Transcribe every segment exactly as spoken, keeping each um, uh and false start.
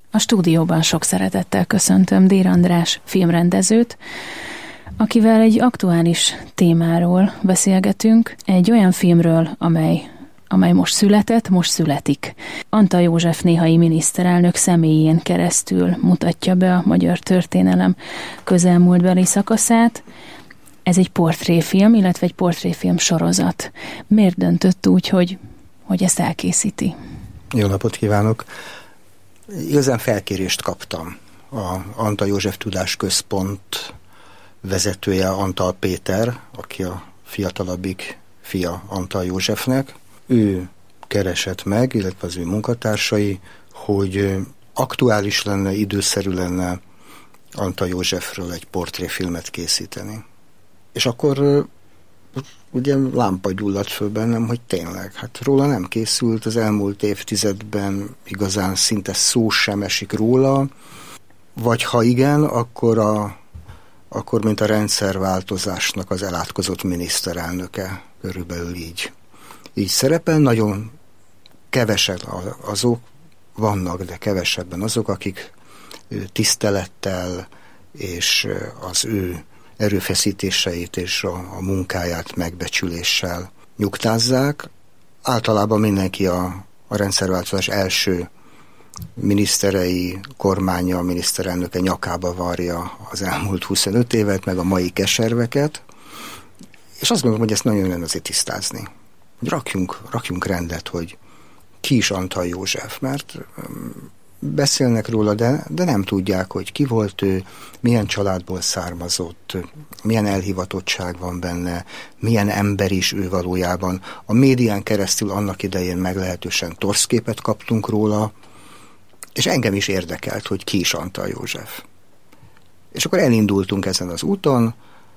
A stúdióban sok szeretettel köszöntöm Dér András filmrendezőt, akivel egy aktuális témáról beszélgetünk, egy olyan filmről, amely, amely most született, most születik. Antal József néhai miniszterelnök személyén keresztül mutatja be a magyar történelem közelmúltbeli szakaszát. Ez egy portréfilm, illetve egy portréfilm sorozat. Miért döntött úgy, hogy, hogy ezt elkészíti? Jó napot kívánok! Igazán felkérést kaptam. A Antal József Tudásközpont vezetője Antal Péter, aki a fiatalabbik fia Antal Józsefnek. Ő keresett meg, illetve az ő munkatársai, hogy aktuális lenne, időszerű lenne Antal Józsefről egy portréfilmet készíteni. És akkor ugye lámpa gyulladt föl bennem, hogy tényleg, hát róla nem készült, az elmúlt évtizedben igazán szinte szó sem esik róla, vagy ha igen, akkor, a, akkor mint a rendszerváltozásnak az elátkozott miniszterelnöke, körülbelül így. Így szerepel, nagyon kevesek azok vannak, de kevesebben azok, akik tisztelettel és az ő erőfeszítéseit és a, a munkáját megbecsüléssel nyugtázzák. Általában mindenki a, a rendszerváltozás első miniszterei, kormánya, miniszterelnöke nyakába varja az elmúlt huszonöt évet, meg a mai keserveket, és azt gondolom, hogy ezt nagyon lenne azért tisztázni. Hogy rakjunk, rakjunk rendet, hogy ki is Antal József, mert beszélnek róla, de, de nem tudják, hogy ki volt ő, milyen családból származott, milyen elhivatottság van benne, milyen ember is ő valójában. A médián keresztül annak idején meglehetősen torszképet kaptunk róla, és engem is érdekelt, hogy ki is Antal József. És akkor elindultunk ezen az úton,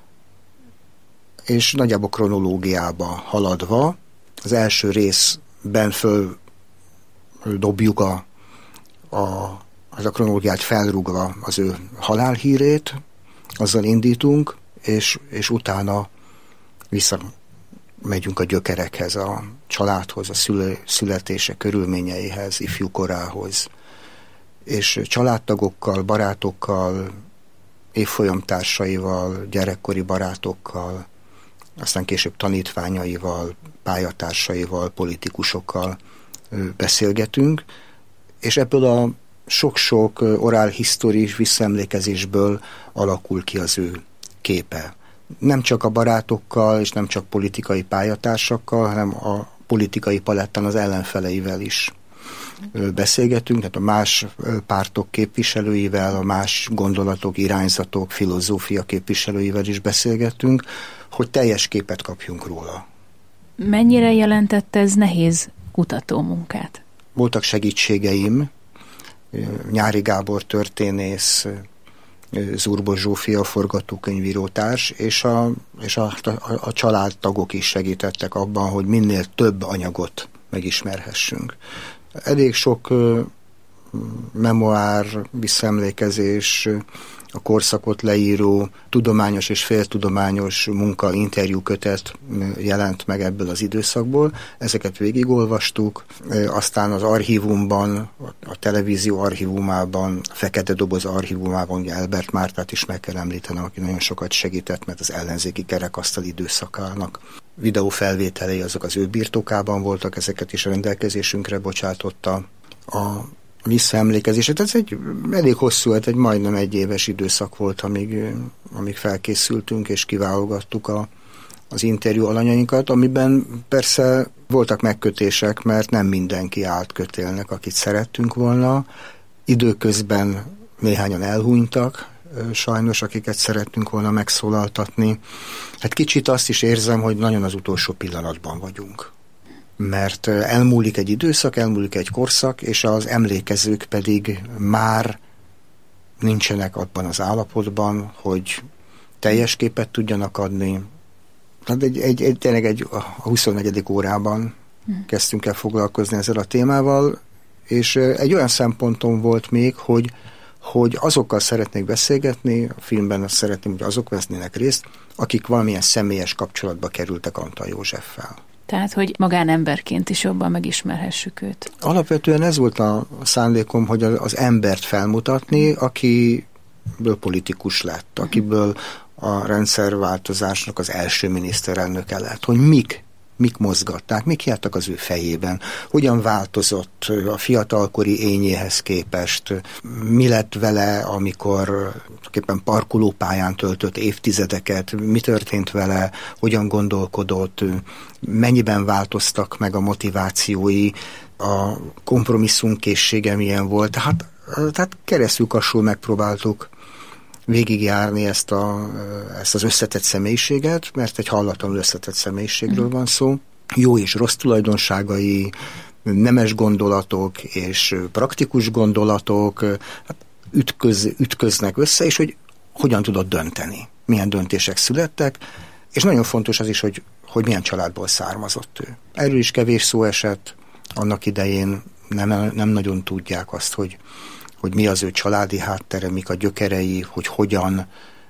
és nagyjából kronológiába haladva, az első részben föl dobjuk a A, az a kronológiát felrúgva az ő halálhírét, azzal indítunk, és, és utána visszamegyünk a gyökerekhez, a családhoz, a szüle, születése körülményeihez, ifjúkorához, és családtagokkal, barátokkal, évfolyamtársaival, gyerekkori barátokkal, aztán később tanítványaival, pályatársaival, politikusokkal beszélgetünk, és ebből a sok-sok orál historis visszaemlékezésből alakul ki az ő képe. Nem csak a barátokkal, és nem csak politikai pályatársakkal, hanem a politikai palettán az ellenfeleivel is beszélgetünk, tehát a más pártok képviselőivel, a más gondolatok, irányzatok, filozófia képviselőivel is beszélgetünk, hogy teljes képet kapjunk róla. Mennyire jelentett ez nehéz kutatómunkát? Voltak segítségeim, Nyári Gábor történész, Zurbos Zsófia forgatókönyvírótárs, és, a, és a, a, a családtagok is segítettek abban, hogy minél több anyagot megismerhessünk. Elég sok memoár, visszaemlékezés, a korszakot leíró, tudományos és féltudományos munka, interjúkötet jelent meg ebből az időszakból. Ezeket végigolvastuk, aztán az archívumban, a televízió archívumában, a Fekete Doboz archívumában, ugye Elbert Mártát is meg kell említenem, aki nagyon sokat segített, mert az ellenzéki kerekasztal időszakának videófelvételei azok az ő birtokában voltak, ezeket is rendelkezésünkre bocsátotta. A visszaemlékezését. Ez egy elég hosszú, egy majdnem egy éves időszak volt, amíg, amíg felkészültünk és kiválogattuk a, az interjú alanyainkat, amiben persze voltak megkötések, mert nem mindenki állt kötélnek, akit szerettünk volna. Időközben néhányan elhunytak, sajnos, akiket szerettünk volna megszólaltatni. Hát kicsit azt is érzem, hogy nagyon az utolsó pillanatban vagyunk. Mert elmúlik egy időszak, elmúlik egy korszak, és az emlékezők pedig már nincsenek abban az állapotban, hogy teljes képet tudjanak adni. Tehát egy, egy, egy, tényleg egy, a huszonnegyedik órában hmm. kezdtünk el foglalkozni ezzel a témával, és egy olyan szemponton volt még, hogy, hogy azokkal szeretnék beszélgetni, a filmben azt szeretném, hogy azok vesznének részt, akik valamilyen személyes kapcsolatba kerültek Antal Józseffel. Tehát, hogy magánemberként is jobban megismerhessük őt. Alapvetően ez volt a szándékom, hogy az embert felmutatni, akiből politikus lett, akiből a rendszerváltozásnak az első miniszterelnöke lett, hogy mik, mik mozgatták, mik jártak az ő fejében, hogyan változott a fiatalkori ényéhez képest, mi lett vele, amikor éppen parkolópályán töltött évtizedeket, mi történt vele, hogyan gondolkodott, mennyiben változtak meg a motivációi, a kompromisszumkészsége milyen volt. Tehát, tehát keresztülkassul megpróbáltuk végigjárni ezt, a, ezt az összetett személyiséget, mert egy hallatlanul összetett személyiségről van szó. Jó és rossz tulajdonságai, nemes gondolatok és praktikus gondolatok hát ütköz, ütköznek össze, és hogy hogyan tudod dönteni, milyen döntések születtek, és nagyon fontos az is, hogy, hogy milyen családból származott ő. Erről is kevés szó esett, annak idején nem, nem nagyon tudják azt, hogy hogy mi az ő családi háttere, mik a gyökerei, hogy hogyan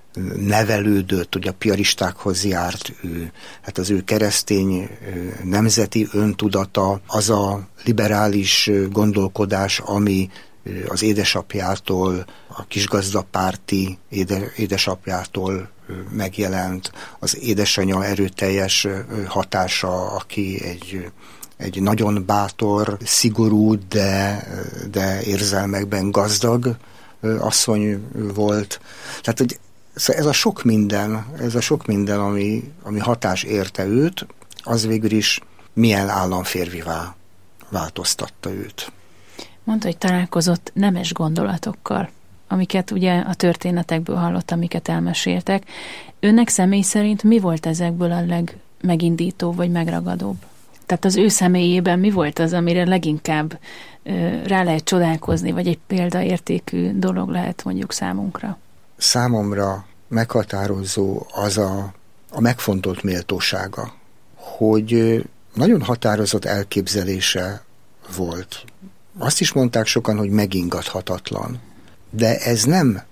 nevelődött, hogy a piaristákhoz járt ő. Hát az ő keresztény nemzeti öntudata, az a liberális gondolkodás, ami az édesapjától, a kisgazdapárti éde, édesapjától megjelent, az édesanyja erőteljes hatása, aki egy egy nagyon bátor, szigorú, de, de érzelmekben gazdag asszony volt. Tehát, hogy ez a sok minden, ez a sok minden, ami, ami hatás érte őt, az végül is milyen államférvivá változtatta őt. Mondta, hogy találkozott nemes gondolatokkal, amiket ugye a történetekből hallott, amiket elmeséltek. Önnek személy szerint mi volt ezekből a legmegindítóbb vagy megragadóbb? Tehát az ő személyében mi volt az, amire leginkább ö, rá lehet csodálkozni, vagy egy példaértékű dolog lehet mondjuk számunkra? Számomra meghatározó az a, a megfontolt méltósága, hogy nagyon határozott elképzelése volt. Azt is mondták sokan, hogy megingathatatlan. De ez nem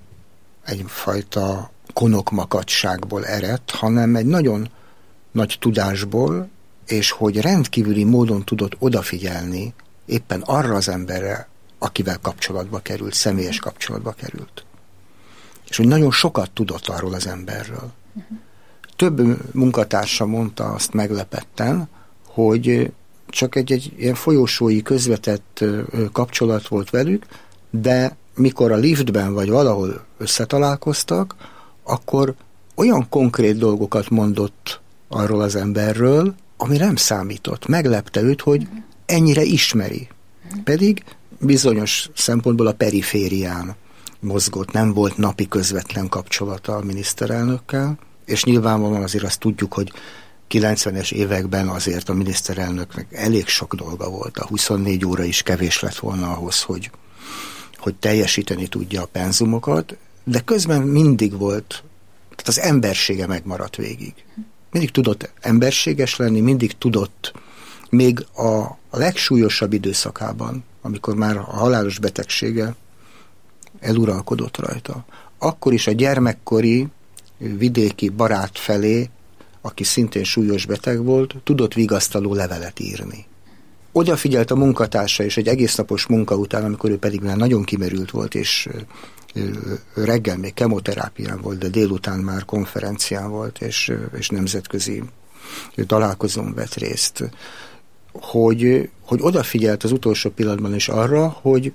egyfajta konokmakacságból eredt, hanem egy nagyon nagy tudásból, és hogy rendkívüli módon tudott odafigyelni éppen arra az emberre, akivel kapcsolatba került, személyes kapcsolatba került. És hogy nagyon sokat tudott arról az emberről. Uh-huh. Több munkatársa mondta azt meglepetten, hogy csak egy, egy ilyen folyósói közvetett kapcsolat volt velük, de mikor a liftben vagy valahol összetalálkoztak, akkor olyan konkrét dolgokat mondott arról az emberről, ami nem számított. Meglepte őt, hogy ennyire ismeri. Pedig bizonyos szempontból a periférián mozgott, nem volt napi közvetlen kapcsolata a miniszterelnökkel, és nyilvánvalóan azért azt tudjuk, hogy kilencvenes években azért a miniszterelnöknek elég sok dolga volt. A huszonnégy óra is kevés lett volna ahhoz, hogy, hogy teljesíteni tudja a penzumokat, de közben mindig volt, tehát az embersége megmaradt végig. Mindig tudott emberséges lenni, mindig tudott még a, a legsúlyosabb időszakában, amikor már a halálos betegsége eluralkodott rajta. Akkor is a gyermekkori vidéki barát felé, aki szintén súlyos beteg volt, tudott vigasztaló levelet írni. Odafigyelt a munkatársa, és egy egésznapos munka után, amikor ő pedig már nagyon kimerült volt, és reggel még kemoterápián volt, de délután már konferencián volt, és, és nemzetközi találkozón vett részt, hogy, hogy odafigyelt az utolsó pillanatban is arra, hogy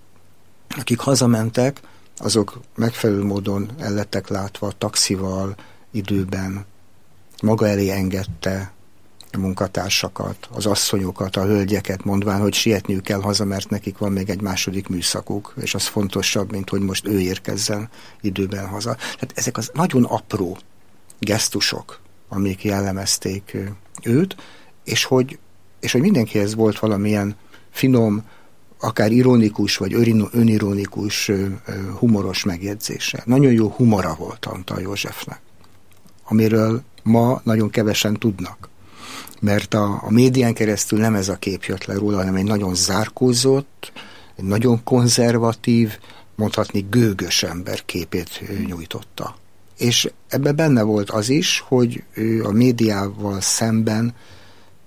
akik hazamentek, azok megfelelő módon el lettek látva taxival, időben, maga elé engedte a munkatársakat, az asszonyokat, a hölgyeket, mondván, hogy sietniük kell haza, mert nekik van még egy második műszakuk, és az fontosabb, mint hogy most ő érkezzen időben haza. Tehát ezek az nagyon apró gesztusok, amik jellemezték őt, és hogy, és hogy mindenkihez volt valamilyen finom, akár ironikus, vagy önironikus, humoros megjegyzése. Nagyon jó humora volt Antall Józsefnek, amiről ma nagyon kevesen tudnak. Mert a, a médián keresztül nem ez a kép jött le róla, hanem egy nagyon zárkózott, egy nagyon konzervatív, mondhatni gőgös ember képét nyújtotta. És ebben benne volt az is, hogy ő a médiával szemben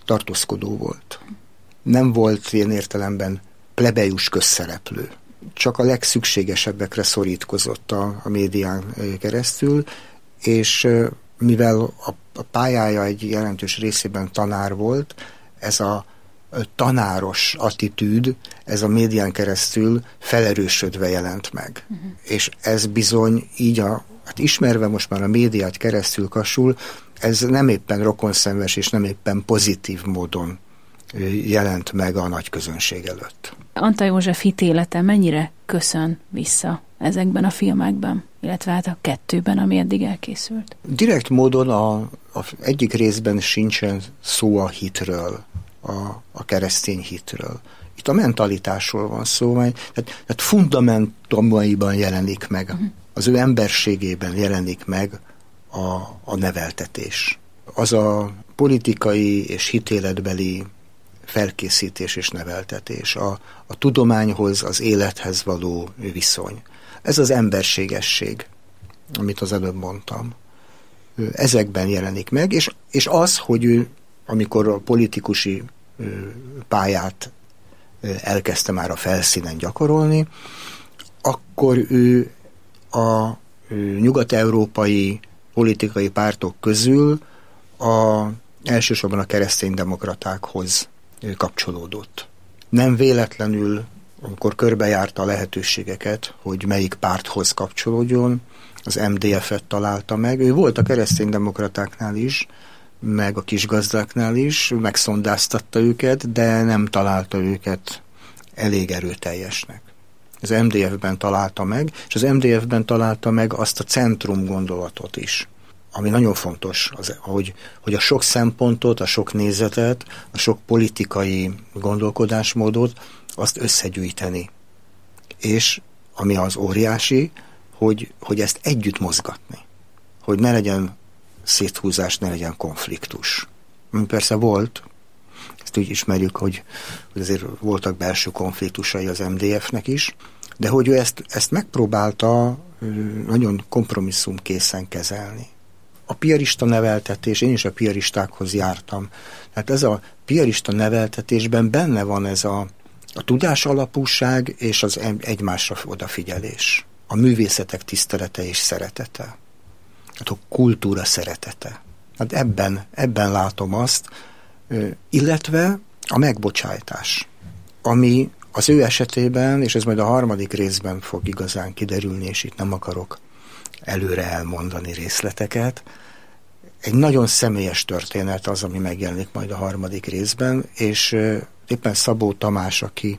tartózkodó volt. Nem volt ilyen értelemben plebejus közszereplő. Csak a legszükségesebbekre szorítkozott a, a médián keresztül, és mivel a, a pályája egy jelentős részében tanár volt, ez a tanáros attitűd, ez a médián keresztül felerősödve jelent meg. Uh-huh. És ez bizony így, a, hát ismerve most már a médiát keresztül Kassul, ez nem éppen rokonszenves és nem éppen pozitív módon jelent meg a nagy közönség előtt. Antall József hitélete mennyire köszön vissza ezekben a filmekben, illetve hát a kettőben, ami eddig elkészült? Direkt módon a, a egyik részben sincsen szó a hitről, a, a keresztény hitről. Itt a mentalitásról van szó, mert tehát, tehát fundamentumaiban jelenik meg, uh-huh. az ő emberségében jelenik meg a, a neveltetés. Az a politikai és hitéletbeli felkészítés és neveltetés, a, a tudományhoz, az élethez való viszony. Ez az emberségesség, amit az előbb mondtam. Ezekben jelenik meg, és, és az, hogy ő, amikor a politikusi pályát elkezdte már a felszínen gyakorolni, akkor ő a nyugat-európai politikai pártok közül a, elsősorban a kereszténydemokratákhoz kapcsolódott. Nem véletlenül, amikor körbejárta a lehetőségeket, hogy melyik párthoz kapcsolódjon, az em dé ef-et találta meg. Ő volt a kereszténydemokratáknál is, meg a kisgazdáknál is, megszondáztatta őket, de nem találta őket elég erőteljesnek. Az em dé ef-ben találta meg, és az em dé ef-ben találta meg azt a centrum gondolatot is, ami nagyon fontos, az, hogy, hogy a sok szempontot, a sok nézetet, a sok politikai gondolkodásmódot, azt összegyűjteni. És ami az óriási, hogy, hogy ezt együtt mozgatni. Hogy ne legyen széthúzás, ne legyen konfliktus. Persze volt, ezt úgy ismerjük, hogy, hogy azért voltak belső konfliktusai az em dé ef-nek is, de hogy ő ezt, ezt megpróbálta nagyon kompromisszumkészen kezelni. A piarista neveltetés, én is a piaristákhoz jártam. Tehát ez a piarista neveltetésben benne van ez a, a tudás alapúság és az egymásra odafigyelés. A művészetek tisztelete és szeretete. Hát a kultúra szeretete. Hát ebben, ebben látom azt, illetve a megbocsájtás, ami az ő esetében, és ez majd a harmadik részben fog igazán kiderülni, és itt nem akarok előre elmondani részleteket. Egy nagyon személyes történet az, ami megjelenik majd a harmadik részben, és éppen Szabó Tamás, aki,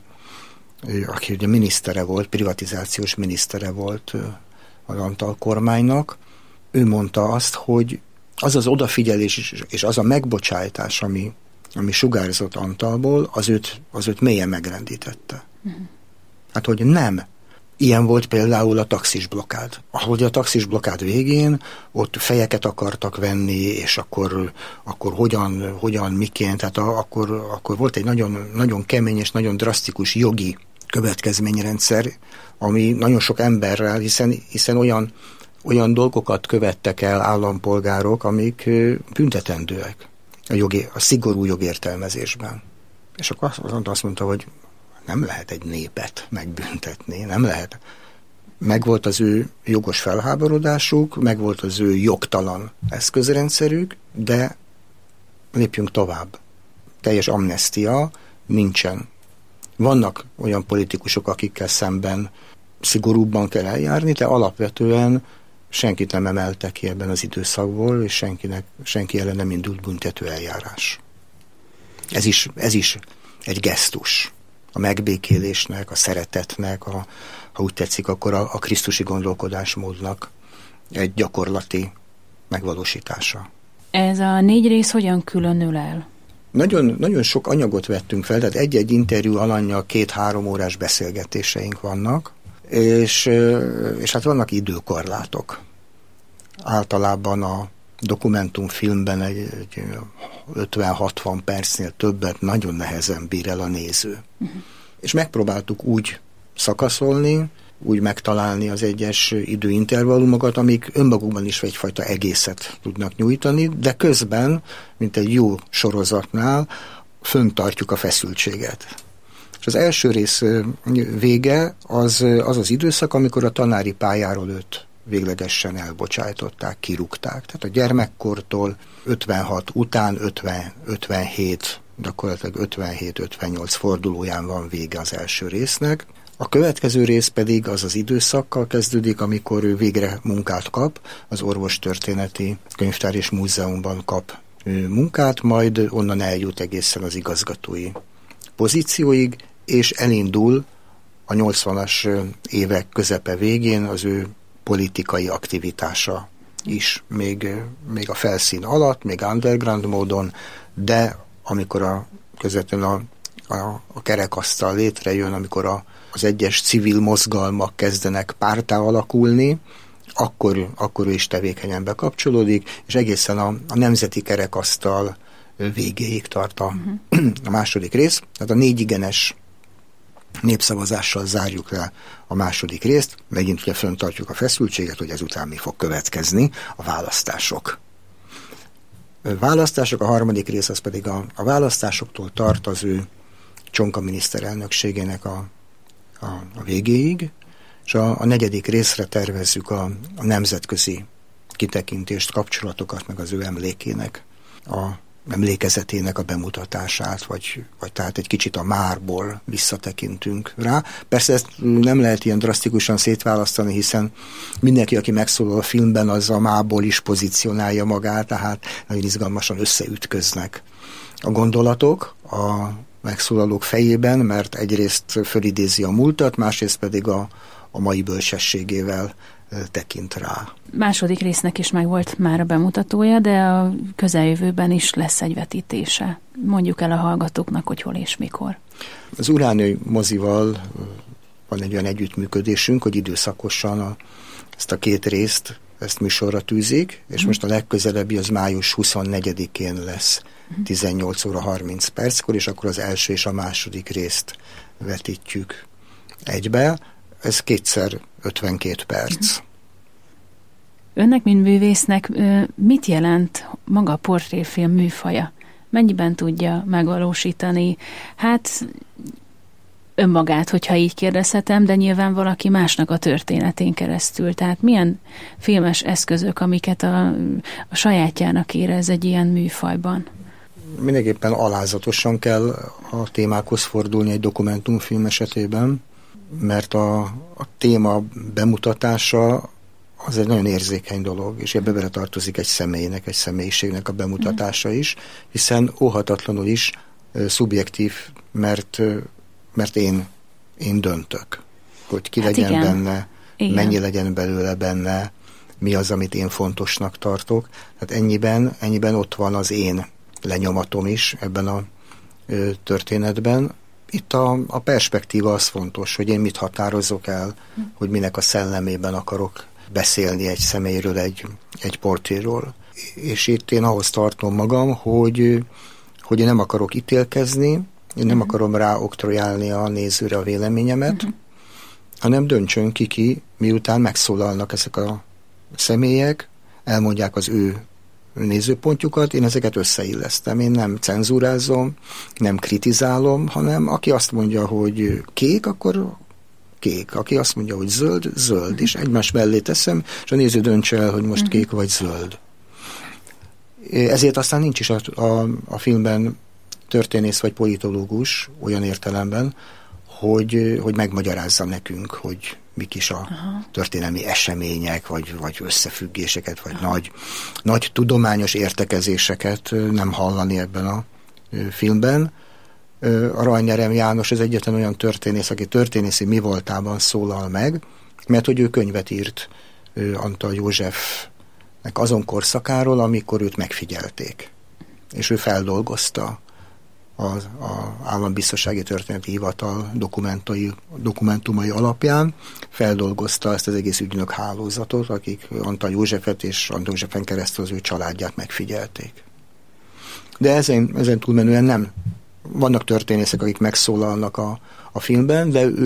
aki ugye minisztere volt, privatizációs minisztere volt az Antall kormánynak, ő mondta azt, hogy az az odafigyelés és az a megbocsájtás, ami, ami sugárzott Antallból, az őt, az őt mélyen megrendítette. Uh-huh. Hát, hogy nem. Ilyen volt például a taxis blokkád. Ahogy a taxis blokkád végén ott fejeket akartak venni, és akkor, akkor hogyan, hogyan, miként, tehát a, akkor, akkor volt egy nagyon, nagyon kemény és nagyon drasztikus jogi következményrendszer, ami nagyon sok emberrel, hiszen, hiszen olyan, olyan dolgokat követtek el állampolgárok, amik büntetendőek a, jogi, a szigorú jogértelmezésben. És akkor azt mondta, hogy nem lehet egy népet megbüntetni, nem lehet. Megvolt az ő jogos felháborodásuk, megvolt az ő jogtalan eszközrendszerük, de lépjünk tovább. Teljes amnestia nincsen. Vannak olyan politikusok, akikkel szemben szigorúbban kell eljárni, de alapvetően senkit nem emeltek ki ebben az időszakból, és senkinek, senki ellen nem indult büntető eljárás. Ez is, ez is egy gesztus. A megbékélésnek, a szeretetnek, a, ha úgy tetszik, akkor a, a krisztusi gondolkodásmódnak egy gyakorlati megvalósítása. Ez a négy rész hogyan különül el? Nagyon, nagyon sok anyagot vettünk fel, tehát egy-egy interjú alanyjal két-három órás beszélgetéseink vannak, és, és hát vannak időkorlátok. Általában a dokumentumfilmben egy, egy ötven-hatvan percnél többet nagyon nehezen bír el a néző. Uh-huh. És megpróbáltuk úgy szakaszolni, úgy megtalálni az egyes időintervallumokat, amik önmagukban is egyfajta egészet tudnak nyújtani, de közben, mint egy jó sorozatnál, föntartjuk a feszültséget. És az első rész vége az az, az időszak, amikor a tanári pályáról őt véglegesen elbocsájtották, kirúgták. Tehát a gyermekkortól ötvenhat után ötven, ötvenhét, gyakorlatilag ötvenhét ötvennyolc fordulóján van vége az első résznek. A következő rész pedig az az időszakkal kezdődik, amikor ő végre munkát kap, az orvostörténeti könyvtár és múzeumban kap munkát, majd onnan eljut egészen az igazgatói pozícióig, és elindul a nyolcvanas évek közepe végén az ő politikai aktivitása is, még, még a felszín alatt, még underground módon, de amikor a, közvetlenül a, a, a kerekasztal létrejön, amikor a, az egyes civil mozgalmak kezdenek párttá alakulni, akkor, akkor ő is tevékenyen bekapcsolódik, és egészen a, a nemzeti kerekasztal végéig tart a, uh-huh. a második rész. Tehát a négy igenes népszavazással zárjuk le a második részt, megint ugye föntartjuk a feszültséget, hogy ezután mi fog következni, a választások. A választások, a harmadik rész az pedig a, a választásoktól tart az ő Csonka miniszterelnökségének a, a, a végéig, és a, a negyedik részre tervezzük a, a nemzetközi kitekintést, kapcsolatokat, meg az ő emlékének, a emlékezetének a bemutatását, vagy, vagy tehát egy kicsit a márból visszatekintünk rá. Persze ezt nem lehet ilyen drasztikusan szétválasztani, hiszen mindenki, aki megszólal a filmben, az a mából is pozícionálja magát, tehát nagyon izgalmasan összeütköznek a gondolatok a megszólalók fejében, mert egyrészt fölidézi a múltat, másrészt pedig a, a mai bölcsességével tekint rá. Második résznek is megvolt már a bemutatója, de a közeljövőben is lesz egy vetítése. Mondjuk el a hallgatóknak, hogy hol és mikor. Az Urániai mozival van egy olyan együttműködésünk, hogy időszakosan a, ezt a két részt, ezt műsorra tűzik, és mm. most a legközelebbi az május huszonnegyedikén lesz, mm. tizennyolc óra harminc perckor, és akkor az első és a második részt vetítjük egybe. Ez kétszer ötvenkét perc. Önnek, mint művésznek, mit jelent maga a portréfilm műfaja? Mennyiben tudja megvalósítani? Hát önmagát, hogyha így kérdezhetem, de nyilván valaki másnak a történetén keresztül. Tehát milyen filmes eszközök, amiket a, a sajátjának érez egy ilyen műfajban? Mindenképpen alázatosan kell a témákhoz fordulni egy dokumentumfilm esetében, mert a, a téma bemutatása az egy nagyon érzékeny dolog, és ebbe bele tartozik egy személynek, egy személyiségnek a bemutatása is, hiszen óhatatlanul is uh, szubjektív, mert, uh, mert én, én döntök, hogy ki hát legyen igen. benne, igen. mennyi legyen belőle benne, mi az, amit én fontosnak tartok. Tehát ennyiben, ennyiben ott van az én lenyomatom is ebben a uh, történetben. Itt a, a perspektíva az fontos, hogy én mit határozok el, hm. hogy minek a szellemében akarok beszélni egy személyről, egy, egy portréról. És itt én ahhoz tartom magam, hogy, hogy én nem akarok ítélkezni, én nem hm. akarom ráoktrojálni a nézőre a véleményemet, hm. hanem döntsön ki ki, miután megszólalnak ezek a személyek, elmondják az ő nézőpontjukat, én ezeket összeillesztem. Én nem cenzúrázom, nem kritizálom, hanem aki azt mondja, hogy kék, akkor kék. Aki azt mondja, hogy zöld, zöld. És egymás mellé teszem, és a néző döntse el, hogy most kék vagy zöld. Ezért aztán nincs is a, a, a filmben történész vagy politológus olyan értelemben, hogy, hogy megmagyarázza nekünk, hogy mik is a Aha. történelmi események, vagy, vagy összefüggéseket, vagy nagy, nagy tudományos értekezéseket nem hallani ebben a filmben. A Rajnerem János az egyetlen olyan történész, aki történészi mi voltában szólal meg, mert hogy ő könyvet írt Antal Józsefnek azon korszakáról, amikor őt megfigyelték. És ő feldolgozta az Állambiztonsági Történeti Hivatal dokumentumai alapján, feldolgozta ezt az egész ügynök hálózatot, akik Antal Józsefet és Antal Józsefen keresztül az ő családját megfigyelték. De ezen, ezen túlmenően nem. Vannak történészek, akik megszólalnak a, a filmben, de ők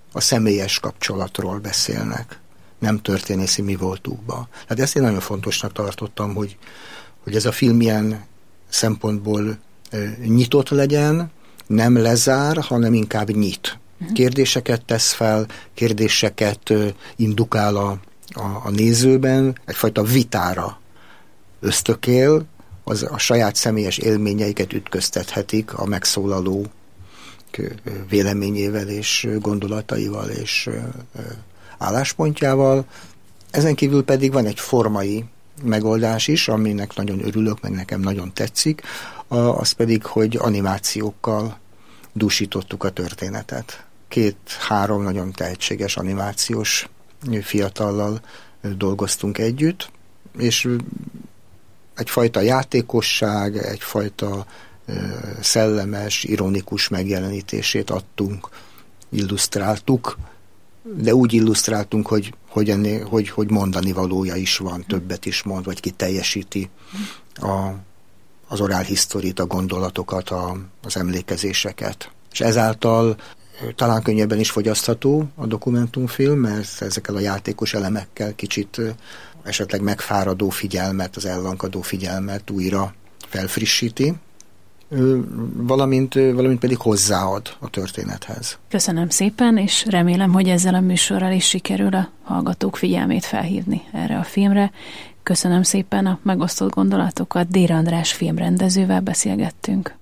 a személyes kapcsolatról beszélnek, nem történészi mi voltukba. Hát ezt én nagyon fontosnak tartottam, hogy, hogy ez a film ilyen szempontból e, nyitott legyen, nem lezár, hanem inkább nyit. Kérdéseket tesz fel, kérdéseket e, indukál a, a, a nézőben, egyfajta vitára ösztökél, az a saját személyes élményeiket ütköztethetik a megszólaló véleményével és gondolataival és álláspontjával. Ezen kívül pedig van egy formai megoldás is, aminek nagyon örülök, meg nekem nagyon tetszik, az pedig, hogy animációkkal dúsítottuk a történetet. Két-három nagyon tehetséges animációs fiatallal dolgoztunk együtt, és egyfajta játékosság, egyfajta szellemes, ironikus megjelenítését adtunk, illusztráltuk, de úgy illusztráltunk, hogy, hogy, ennél, hogy, hogy mondani valója is van, többet is mond, vagy kiteljesíti a, az oral historyt, a gondolatokat, a, az emlékezéseket. És ezáltal talán könnyebben is fogyasztható a dokumentumfilm, mert ezekkel a játékos elemekkel kicsit esetleg megfáradó figyelmet, az ellankadó figyelmet újra felfrissíti, valamint, valamint pedig hozzáad a történethez. Köszönöm szépen, és remélem, hogy ezzel a műsorral is sikerül a hallgatók figyelmét felhívni erre a filmre. Köszönöm szépen a megosztott gondolatokat, Dér András filmrendezővel beszélgettünk.